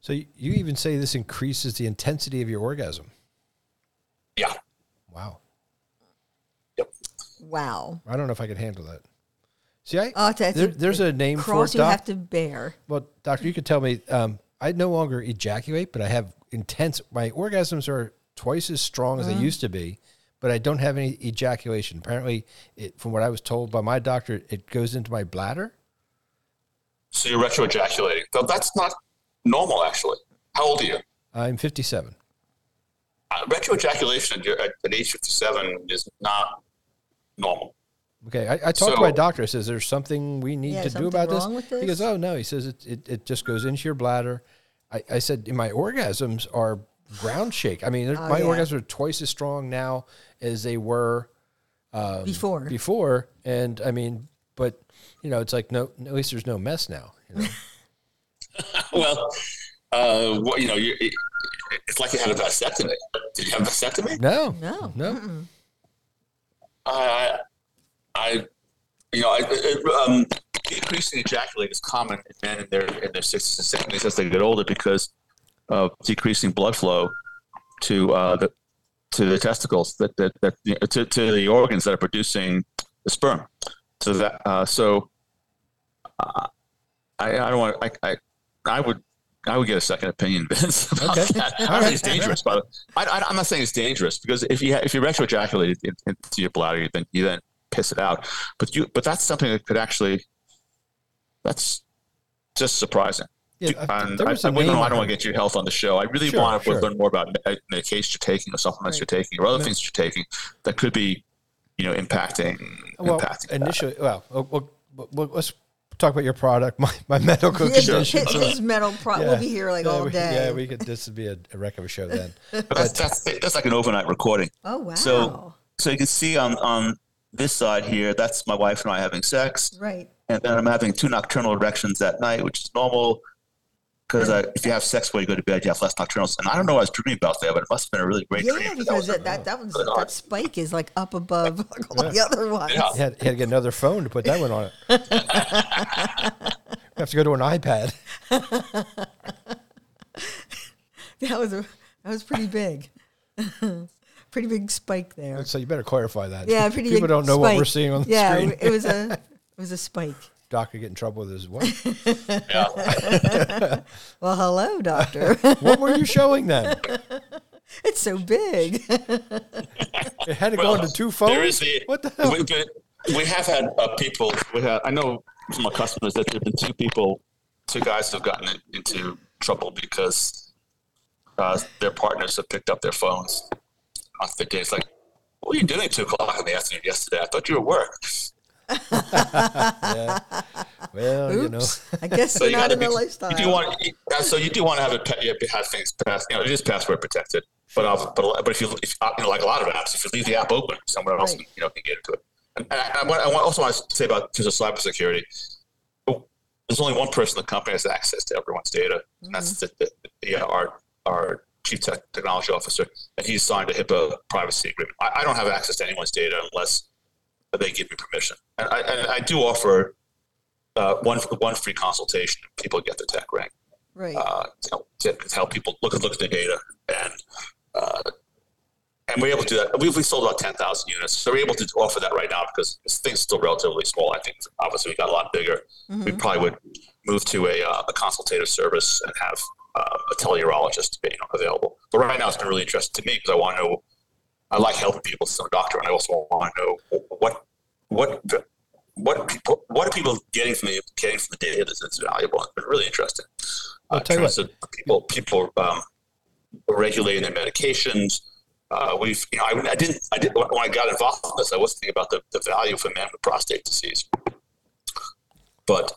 So you even say this increases the intensity of your orgasm. Yeah. Wow. Yep. Wow. I don't know if I could handle that. See, there's a name for it, cross you Doc. have to bear. Well, doctor, you could tell me, I no longer ejaculate, but I have my orgasms are twice as strong as they used to be, but I don't have any ejaculation. Apparently, from what I was told by my doctor, it goes into my bladder. So you're retroejaculating. So that's not normal, actually. How old are you? I'm 57. Retroejaculation at age 57 is not normal. Okay, I talked to my doctor. I says, "There's something we need to do about this?" With this. He goes, "Oh no." He says, "It just goes into your bladder." I said, "My orgasms are ground shake. I mean, my orgasms are twice as strong now as they were before, and I mean, but it's like no, at least there's no mess now." Well, it's like you had a vasectomy. Did you have a vasectomy? No. Mm-mm. Decreasing ejaculate is common in men in their 60s and 70s as they get older because of decreasing blood flow to the testicles to the organs that are producing the sperm. So that I would get a second opinion, Vince. About that. I don't think it's dangerous, but I'm not saying it's dangerous because if you retroejaculate into your bladder, you then piss it out. But that's something that could actually. That's just surprising. Yeah, and I don't want to get your health on the show. I really want to learn more about medications you're taking, or supplements you're taking, or other things you're taking that could be, impacting. Initially, let's talk about your product, my medical condition. His medical product. We'll be here all day. Yeah, we could. This would be a wreck of a show then. That's like an overnight recording. Oh wow! So you can see on this side here, that's my wife and I having sex. Right. And then I'm having 2 nocturnal erections at night, which is normal because if you have sex before you go to bed, you have less nocturnals. And I don't know what I was dreaming about there, but it must have been a really great dream. Yeah, because that spike is like up above all the other ones. Yeah. He had to get another phone to put that one on it. You have to go to an iPad. That was pretty big. Pretty big spike there. So you better clarify that. Yeah, pretty People big don't know spike. what we're seeing on the screen. Yeah, it was a spike. Doctor get in trouble with his wife. Well, hello, doctor. What were you showing them? It's so big. It had to go into 2 phones? What the hell? We have had people, I know from my customers that there have been 2 guys who have gotten into trouble because their partners have picked up their phones on the day. It's like, what were you doing at 2 o'clock in the afternoon yesterday? I thought you were at work. Yeah. Well, Oops. I guess so. Not in the lifestyle. You do want to have things passed. It is password protected. But if you like a lot of apps, if you leave the app open, someone else can get into it. And I also want to say about terms of cybersecurity. There's only one person in the company has access to everyone's data, and that's our chief technology officer, and he's signed a HIPAA privacy agreement. I don't have access to anyone's data unless they give me permission. And I do offer one free consultation. People get the tech ring, right? To help people look at the data, and we're able to do that. We sold about 10,000 units, so we're able to offer that right now because this thing's still relatively small. I think obviously we got a lot bigger. Mm-hmm. We probably would move to a consultative service and have a teleurologist be available. But right now, it's been really interesting to me because I want to know. I like helping people as a doctor, and I also want to know what are people getting from the data that's valuable. It's been really interesting. I'll tell you what. People regulating their medications. When I got involved in this, I wasn't thinking about the value for men with prostate disease, but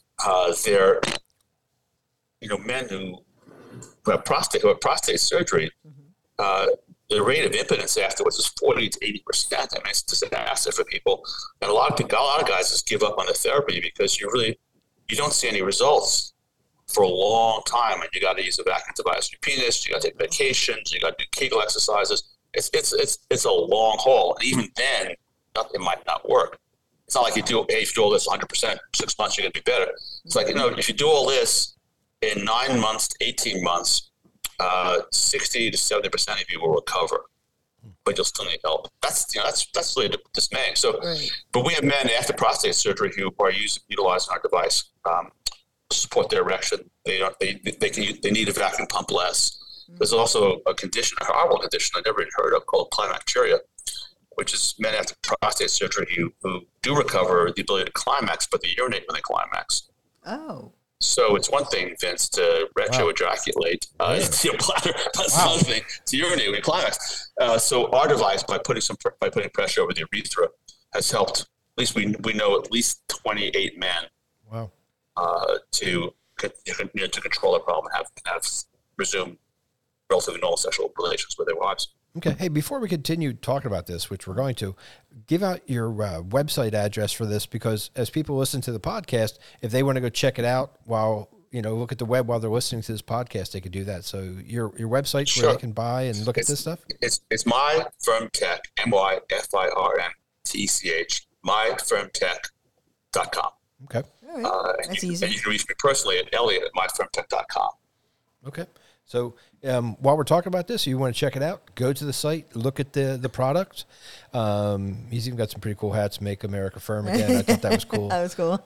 men who have prostate surgery. The rate of impotence afterwards is 40 to 80%. I mean, it's just a disaster for people, and a lot of guys just give up on the therapy because you don't see any results for a long time, and you got to use a vacuum device in your penis. You got to take medications. You got to do Kegel exercises. It's a long haul, and even then, it might not work. It's not like if you do all this 100%, 6 months you're gonna be better. It's like if you do all this, in 9 months to 18 months, 60 to 70% of you will recover, but you'll still need help. That's really dismaying. So, right. But we have men after prostate surgery who are utilizing our device to support their erection. They need a vacuum pump less. There's also a condition, a horrible condition I never even heard of, called climacturia, which is men after prostate surgery who do recover the ability to climax, but they urinate when they climax. Oh. So it's one thing, Vince, to retroejaculate your bladder. That's another thing, to urinate when you climax. So our device, by putting pressure over the urethra, has helped. At least we know at least 28 men. Wow. To control their problem and have resume relatively normal sexual relations with their wives. Okay. Hey, before we continue talking about this, which we're going to, give out your website address for this, because as people listen to the podcast, if they want to go check it out while, look at the web while they're listening to this podcast, they could do that. So your website where they can buy and look at this stuff? It's MyFirmTech, MyFirmTech, myfirmtech.com. Okay. All right. That's easy. And you can reach me personally at Elliot@myfirmtech.com. Okay. So while we're talking about this, you want to check it out, go to the site, look at the product. He's even got some pretty cool hats, Make America Firm again. I thought that was cool. That was cool.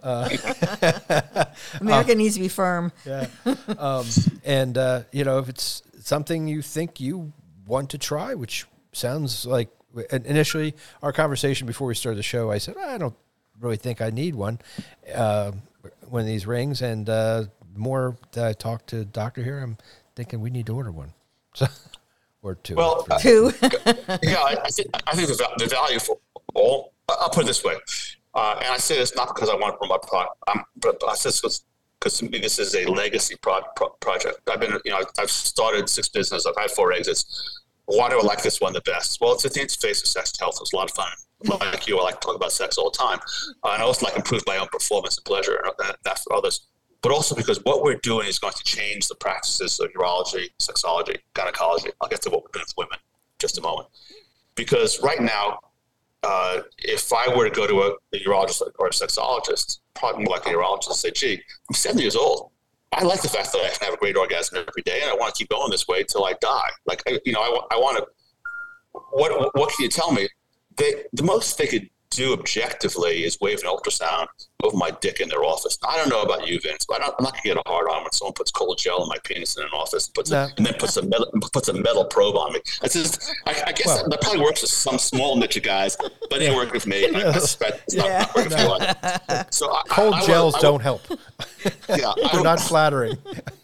America needs to be firm. Yeah. And, if it's something you think you want to try, which sounds like initially our conversation before we started the show, I said, I don't really think I need one of these rings. And the more that I talk to Doctor here, I'm thinking we need to order one, or two. Well, two. I think the value for all. I'll put it this way, and I say this not because I want to promote my product, but I say this because to me this is a legacy project. I've started 6 businesses. I've had 4 exits. Why do I like this one the best? Well, it's at the interface of sex and health. It's a lot of fun. Like you, I like to talk about sex all the time, and I also like to improve my own performance and pleasure, and that's for others. But also because what we're doing is going to change the practices of urology, sexology, gynecology. I'll get to what we're doing with women in just a moment. Because right now, if I were to go to a urologist or a sexologist, probably more like a urologist, and say, gee, I'm 70 years old. I like the fact that I can have a great orgasm every day, and I want to keep going this way till I die. Like, I want to, what can you tell me? The most they could do objectively is wave an ultrasound over my dick in their office. I don't know about you, Vince, but I'm not gonna get a hard on when someone puts cold gel in my penis in an office and then puts a metal probe on me. It's just, I guess that probably works with some small niche of guys, but it ain't working with me. I suspect it's not working for you. So cold gels don't help. Yeah, they're not flattering.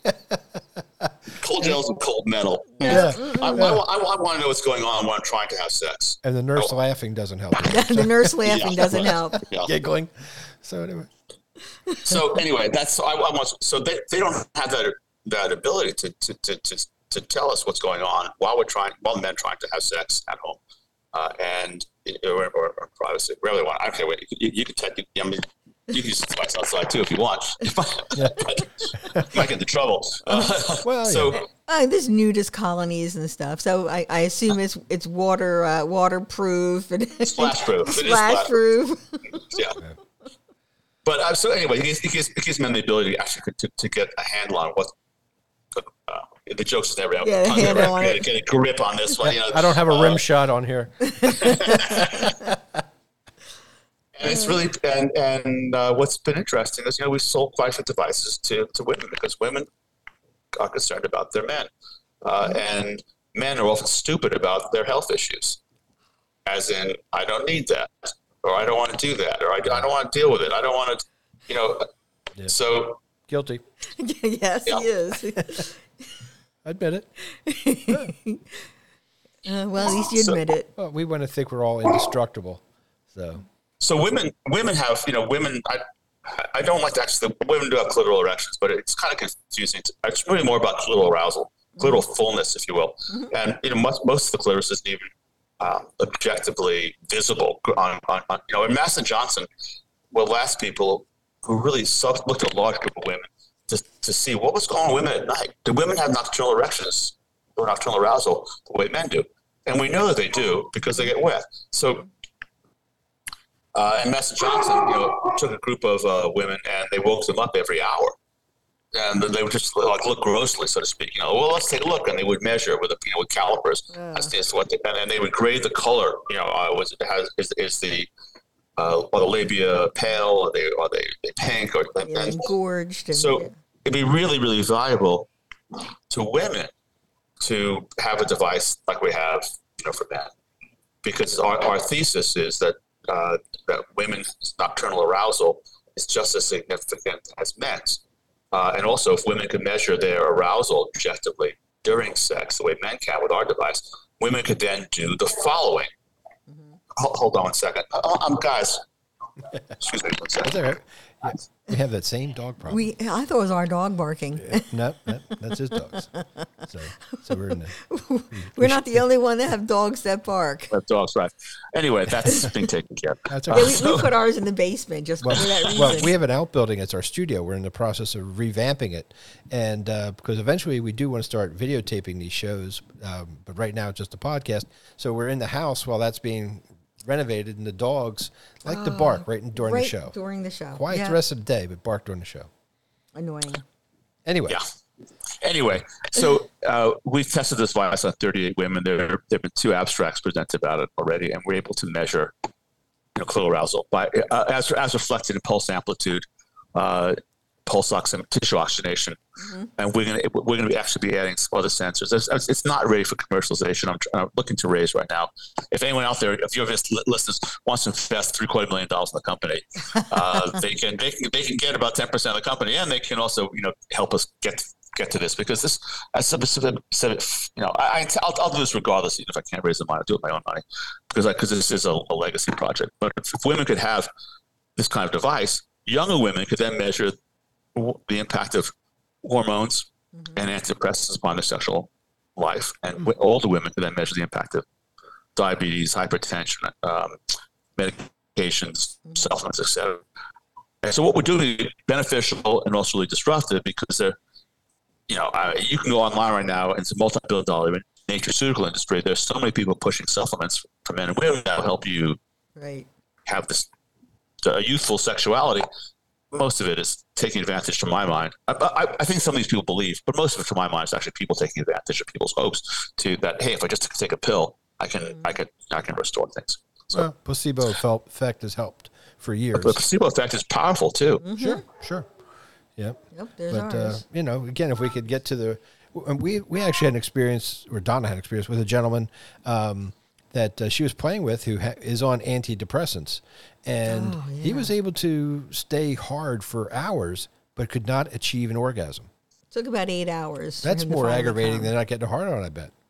Cold gels and cold metal. Yeah. I want to know what's going on when I'm trying to have sex. And the nurse laughing doesn't help. The nurse laughing doesn't help. Yeah. Giggling. So anyway, that's I want. So they don't have that ability to tell us what's going on while the men trying to have sex at home, or privacy. Really want. Okay, wait. You can take. I mean, you can use the device outside too if you want. But might get into trouble. There's nudist colonies and stuff. So I assume it's waterproof and splash-proof. Splash-proof. Yeah. But so anyway, it gives men the ability actually to get a handle on what the joke's never out. Yeah, get a grip on this one. I don't have a rim shot on here. And it's really and what's been interesting is we sold quite a few devices to women because women are concerned about their men, and men are often stupid about their health issues, as in I don't need that, or I don't want to do that, or I don't want to deal with it. I don't want to, So guilty. Yes, he is. I admit it. Well, at least you admit it. Well, we want to think we're all indestructible, so. So women have, women, I don't like to actually, women do have clitoral erections, but it's kind of confusing. It's really more about clitoral arousal, clitoral fullness, if you will. And, most of the clitoris isn't even objectively visible and Madison Johnson will ask people who really looked at a large group of women to see what was going on with women at night. Do women have nocturnal erections or nocturnal arousal the way men do? And we know that they do because they get wet. So, and Madison Johnson, took a group of women and they woke them up every hour and they would just like look grossly, so to speak. Well, let's take a look, and they would measure with with calipers as to what, and they would grade the color. Are the labia pale? Are they pink? Or engorged? So it'd be really, really valuable to women to have a device like we have, for men, because our thesis is that women's nocturnal arousal is just as significant as men's. And also, if women can measure their arousal objectively during sex, the way men can with our device, women could then do the following. Hold on one second. Guys, excuse me one second. That's all right. Yeah, we have that same dog problem. I thought it was our dog barking. No, that's his dogs. So we're in the... We're not the only one that have dogs that bark. Dogs, right. Anyway, that's being taken care of. That's all right. Yeah, we put ours in the basement just for that reason. Well, we have an outbuilding. It's our studio. We're in the process of revamping it. And because eventually we do want to start videotaping these shows. But right now it's just a podcast. So we're in the house while that's being renovated, and the dogs like to bark during the show. During the show. Quiet the rest of the day, but bark during the show. Annoying. Anyway. Yeah. Anyway, so we've tested this device on 38 women. There have been 2 abstracts presented about it already, and we're able to measure clitoral arousal by as reflected in pulse amplitude, pulse tissue oxygenation, and we're gonna actually be adding some other sensors. It's not ready for commercialization. I'm looking to raise right now. If anyone out there, if your listeners wants to invest $750,000 in the company, they can get about 10% of the company, and they can also help us get to this, because this, as I'll do this regardless. Even if I can't raise the money, I'll do it with my own money, because this is a legacy project. But if women could have this kind of device, younger women could then measure the impact of hormones and antidepressants upon their sexual life, and older women can then measure the impact of diabetes, hypertension, medications, supplements, etc. And so what we're doing is beneficial and also really disruptive, because they're, you can go online right now, and it's a multi-billion-dollar nutraceutical industry. There's so many people pushing supplements for men and women that will help you have this youthful sexuality. Most of it is taking advantage, to my mind. I think some of these people believe, but most of it, to my mind, is actually people taking advantage of people's hopes that, hey, if I just take a pill, I can restore things. So, placebo effect has helped for years. The placebo effect is powerful too. Sure. Yep. There's but ours. Again, if we could get to we actually had an experience, or Donna had an experience with a gentleman that she was playing with who is on antidepressants, and he was able to stay hard for hours, but could not achieve an orgasm. Took about 8 hours. That's more aggravating than not getting a hard on, I bet.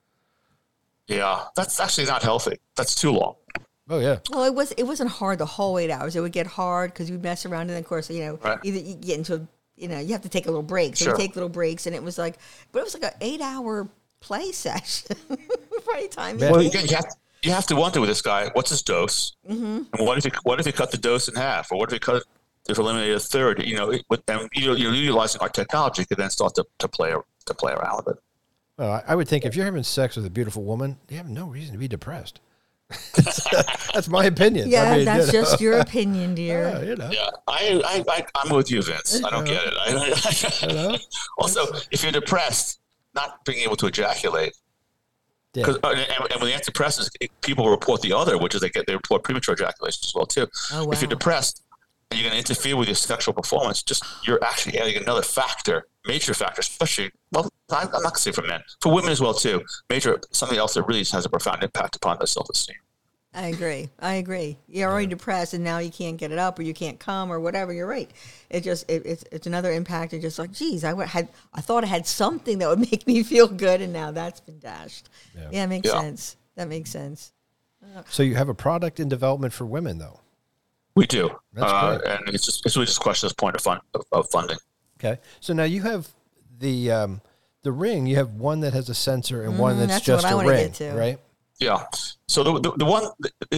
Yeah, that's actually not healthy. That's too long. Oh yeah. Well, it wasn't hard the whole 8 hours. It would get hard because we'd mess around, and then of course, either you get into you have to take a little break. So we take little breaks, and it was like an 8-hour play session. By the time you have to wonder with this guy, what's his dose? And what if he cut the dose in half, or what if he eliminated a third? And you're utilizing our technology, could then start to play around with it. Well, I would think if you're having sex with a beautiful woman, you have no reason to be depressed. That's my opinion. Yeah, that's just your opinion, dear. Yeah, I'm with you, Vince. I don't get it. Also, if you're depressed, not being able to ejaculate, because and with the antidepressants, people report the other, which is they report premature ejaculation as well too. Oh, wow. If you're depressed and you're going to interfere with your sexual performance, you're actually adding another major factor, especially, well, I'm not going to say for men, for women as well too. Something else that really has a profound impact upon their self-esteem. I agree. You're already depressed, and now you can't get it up, or you can't come, or whatever. You're right. It's another impact. It's just like, geez, I thought I had something that would make me feel good, and now that's been dashed. Yeah, it makes sense. That makes sense. So you have a product in development for women, though. We do. That's great. And it's really just a question of point of funding. Okay. So now you have the ring. You have one that has a sensor and one that's just a ring, right? Yeah. So the one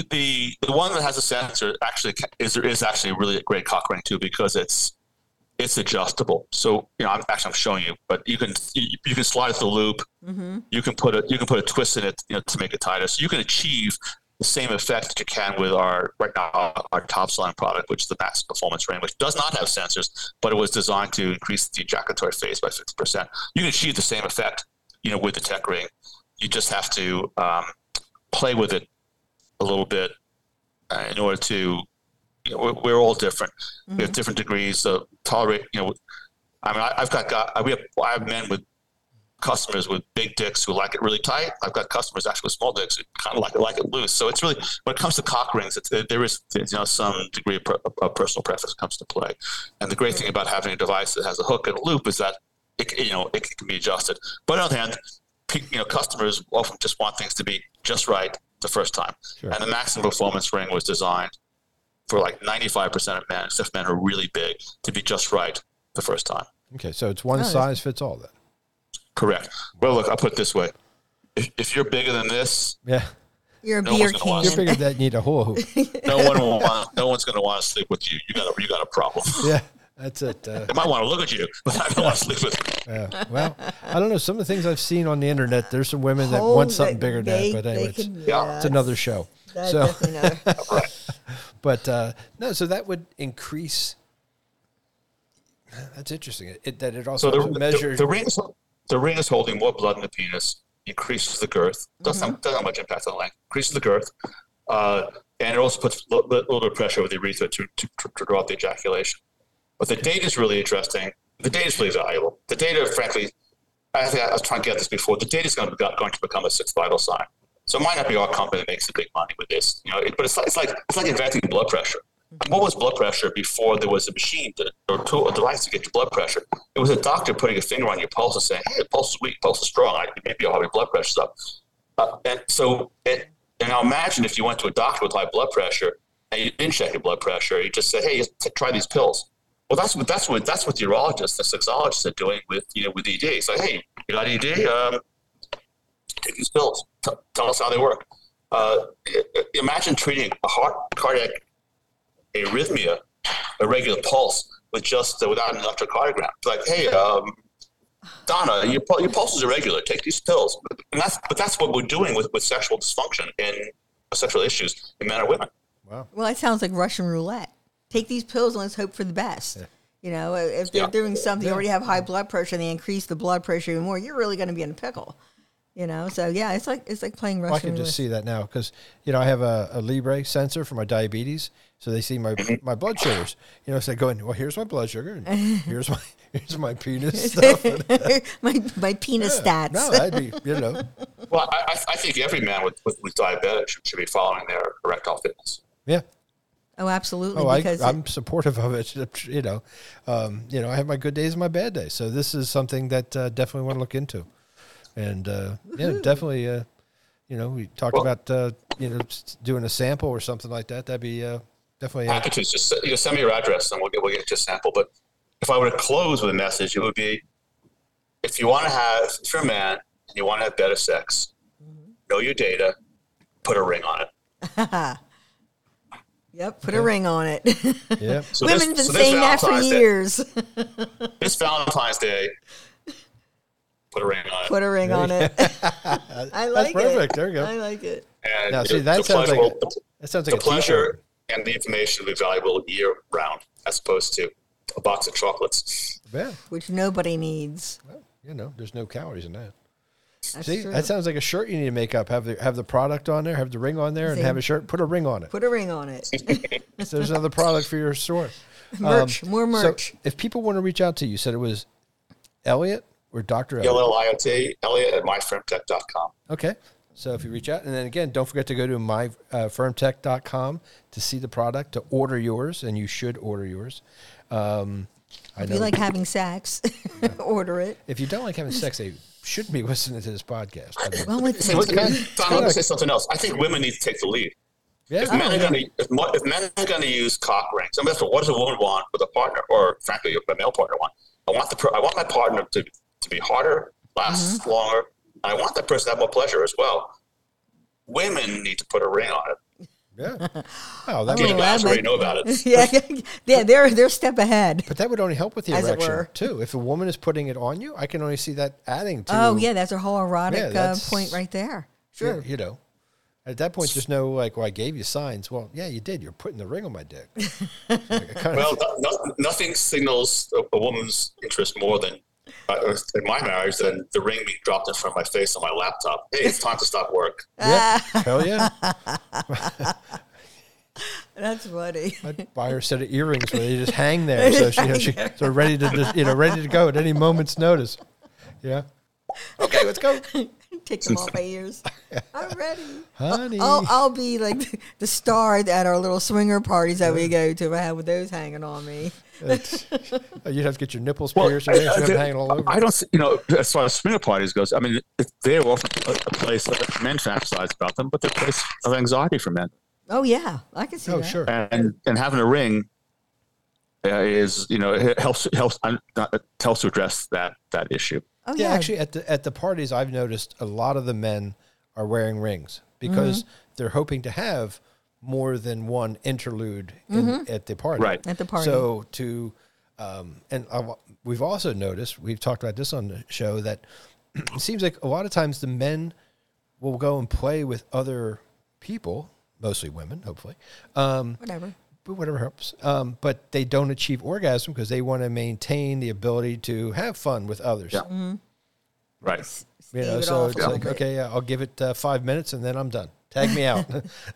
that has a sensor actually is actually really a great cock ring too, because it's adjustable. So I'm showing you, but you can slide it the loop. You can put a twist in it, to make it tighter. So you can achieve the same effect that you can with our top selling product, which is the Max Performance Ring, which does not have sensors, but it was designed to increase the ejaculatory phase by 50%. You can achieve the same effect, with the Tech Ring. You just have to play with it a little bit in order to. We're all different. Mm-hmm. We have different degrees of tolerate. I have men with customers with big dicks who like it really tight. I've got customers actually with small dicks who kind of like it loose. So it's really, when it comes to cock rings, there is some degree of personal preference comes to play. And the great thing about having a device that has a hook and a loop is that it can be adjusted. But on the other hand, customers often just want things to be just right the first time. Sure. And the Maximum Performance Ring was designed for like 95% of men, except men are really big, to be just right the first time. Okay, so it's one size fits all then. Correct. Well, look, I'll put it this way: if you're bigger than this, you're a beer can. You're bigger than you need a hula hoop. No one's going to want to sleep with you. You got a problem. Yeah, that's it. They might want to look at you, but I don't want to sleep with you. Yeah. Well, I don't know. Some of the things I've seen on the internet, there's some women that want something bigger than that. But anyway, it's another show. Right. But no, so that would increase. That's interesting. It also measures the ring is holding more blood in the penis, increases the girth. Doesn't have much impact on the length. Increases the girth, and it also puts a little bit of pressure over the urethra to draw out the ejaculation. But the data is really interesting. The data is really valuable. The data, frankly, I think I was trying to get this before. The data is going to become a sixth vital sign. So it might not be our company that makes the big money with this, but it's like inventing blood pressure. What was blood pressure before there was a machine or a device to get your blood pressure? It was a doctor putting a finger on your pulse and saying, "Hey, the pulse is weak, pulse is strong. Maybe I'll have your blood pressure up." And now imagine if you went to a doctor with high blood pressure and you didn't check your blood pressure. You just said, "Hey, try these pills." Well, that's what urologists and sexologists are doing with ED. It's like, "Hey, you got ED? Take these pills. Tell us how they work." Imagine treating a cardiac arrhythmia, a regular pulse, without an electrocardiogram. It's like, "Hey, Donna, your pulse is irregular. Take these pills." But that's what we're doing with sexual dysfunction and sexual issues in men or women. Wow. Well, it sounds like Russian roulette. Take these pills and let's hope for the best. Yeah. If they're doing something, you already have high blood pressure, and they increase the blood pressure even more, you're really going to be in a pickle. So yeah, it's like playing Russian roulette. I can just see that now because I have a Libre sensor for my diabetes, so they see my blood sugars. So going, well, here's my blood sugar, and here's my penis stuff. my penis stats. No, that'd be Well, I think every man with diabetes should be following their erectile fitness. Yeah. Oh, absolutely. Oh, I'm supportive of it. I have my good days and my bad days, so this is something that definitely want to look into. And definitely, we talked about doing a sample or something like that. That'd be definitely. Happy to just send me your address and we'll get you a sample. But if I were to close with a message, it would be: if you're a man and you want to have better sex, know your data, put a ring on it. Yep, put a ring on it. Yep. Women's been saying that for years. This Valentine's Day. Put a ring on it. Put a ring on it. I like it. That's perfect. There you go. I like it. And now, see, that sounds like the pleasure and the information will be valuable year round, as opposed to a box of chocolates. Yeah. Which nobody needs. Well, there's no calories in that. That's See, true. that sounds like a shirt you need to make up. Have the product on there, have the ring on there, and have a shirt. Put a ring on it. Put a ring on it. So there's another product for your store. Merch, more merch. So if people want to reach out to you, said it was Elliot or Dr. Elliot? Elliot, Elliot at myfirmtech.com. Okay. So if you reach out, and then again, don't forget to go to myfirmtech.com to see the product, to order yours, and you should order yours. If you like having sex, order it. If you don't like having sex, they shouldn't be listening to this podcast. Well, let me say something else. I think women need to take the lead. Yeah. If men are going to use cock rings, I mean, what does a woman want with a partner, or frankly, a male partner want? I want my partner to be harder, last longer. I want that person to have more pleasure as well. Women need to put a ring on it. Yeah. Oh, that you guys already know about it. Yeah, they're a step ahead. But that would only help with the As it erection were. too. If a woman is putting it on you, I can only see that adding to. Oh yeah, that's a whole erotic that's point right there. Sure. Yeah, At that point, there's no like, well, I gave you signs. Well, yeah, you did. You're putting the ring on my dick. Well, nothing signals a woman's interest more than in my marriage than the ring being dropped in front of my face on my laptop. Hey, it's time to stop work. Yeah, hell yeah. That's funny. I'd buy her a set of earrings where they just hang there, so she's ready to ready to go at any moment's notice. Yeah. Okay, let's go. Take them off my ears. I'm ready. Honey. I'll be like the star at our little swinger parties that we go to. I have with those hanging on me. You'd have to get your nipples pierced or hanging all over. I don't, as far as swinger parties goes, I mean, they're often a place that men fantasize about them, but they're a place of anxiety for men. Oh yeah, I can see that. Sure. And having a ring is, it helps to address that issue. Oh Yeah, actually, at the parties, I've noticed a lot of the men are wearing rings because they're hoping to have more than one interlude at the party. Right. At the party. So we've also noticed, we've talked about this on the show, that it seems like a lot of times the men will go and play with other people, mostly women, hopefully. Whatever. But whatever helps. But they don't achieve orgasm because they want to maintain the ability to have fun with others. Yeah. Right. You know, so it's like, okay, I'll give it 5 minutes and then I'm done. Tag me out.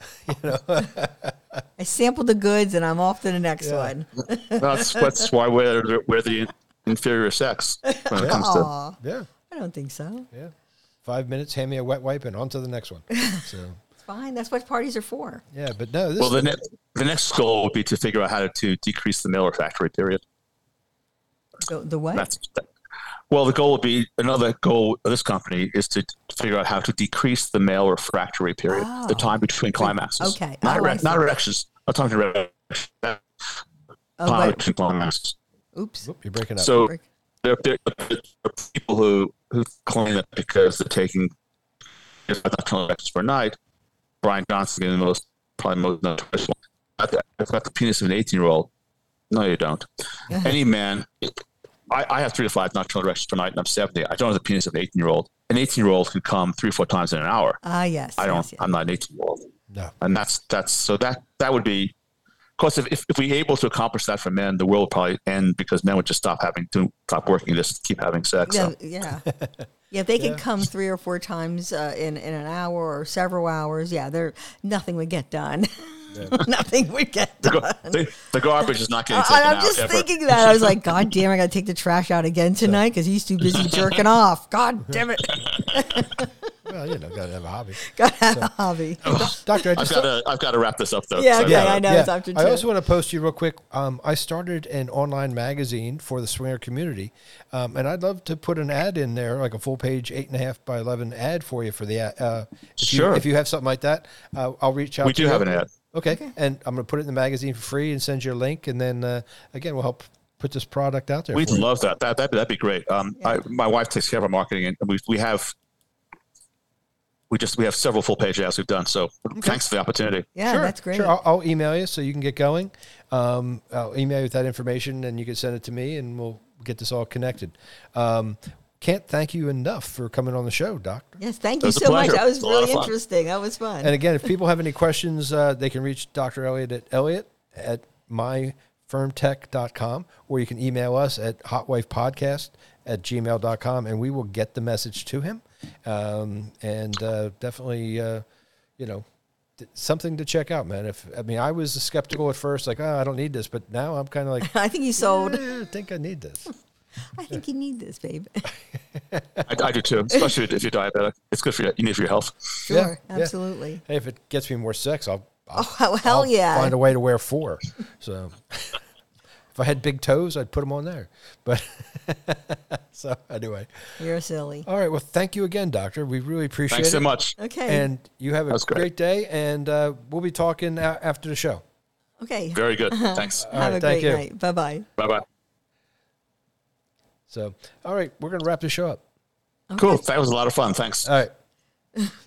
I sampled the goods and I'm off to the next one. That's why we're the inferior sex when it comes to. Yeah. I don't think so. Yeah. 5 minutes, hand me a wet wipe and on to the next one. So. It's fine. That's what parties are for. Yeah, but no. The next goal would be to figure out how to decrease the male refractory period. The what? Well, the goal would be, another goal of this company is to figure out how to decrease the male refractory period, the time between climaxes. Okay. Not erections. I'm talking erections. Time between climaxes. Oops. You're breaking up. So there are people who claim that because they're taking nocturnal erections per night, Brian Johnson is probably most notorious one. I've got the penis of an 18-year-old. No, you don't. Any man... I have 3 to 5 nocturnal erections per night, and I'm 70. I don't have the penis of an 18-year-old. An 18-year-old could come 3 or 4 times in an hour. Yes. I don't. Yes. I'm not an 18-year-old. No. And that would be, of course, if we're able to accomplish that for men, the world would probably end because men would just stop working, just keep having sex. Yeah. So. Yeah. Yeah, if they could come 3 or 4 times in an hour or several hours, nothing would get done. Yeah. Nothing would get done. The garbage is not getting taken out. I'm just thinking that. I was like, God damn, I got to take the trash out again tonight because he's too busy jerking off. God damn it. Well, got to have a hobby. Got to have a hobby. Doctor, I've got to wrap this up, though. Yeah, okay, I know. It's after 2. I also want to post you real quick. I started an online magazine for the swinger community, and I'd love to put an ad in there, like a full page 8.5 by 11 ad for you for the if you have something like that, I'll reach out. We do have an ad. Okay, and I'm going to put it in the magazine for free and send you a link, and then again, we'll help put this product out there. We'd love that. That'd be great. My wife takes care of our marketing, and we have several full page ads we've done. So thanks for the opportunity. Yeah, sure, that's great. Sure, I'll email you so you can get going. I'll email you with that information, and you can send it to me, and we'll get this all connected. Can't thank you enough for coming on the show, Doctor. Yes, thank you so much. That was really interesting. That was fun. And again, if people have any questions, they can reach Dr. Elliott at myfirmtech.com, or you can email us at hotwifepodcast@gmail.com, and we will get the message to him. Definitely, something to check out, man. I was skeptical at first, like, I don't need this, but now I'm kind of like, I think you sold. I think I need this. I think you need this, babe. I do too, especially if you're diabetic. It's good for you. You need it for your health. Sure, absolutely. Hey, if it gets me more sex, I'll yeah. find a way to wear 4. So if I had big toes, I'd put them on there. But so anyway, you're silly. All right. Well, thank you again, Doctor. We really appreciate it. Thanks so much. Okay. And you have a great day, and we'll be talking after the show. Okay. Very good. Thanks. Have a great night. Bye-bye. Bye-bye. So, all right, we're going to wrap the show up. Okay. Cool. That was a lot of fun. Thanks. All right.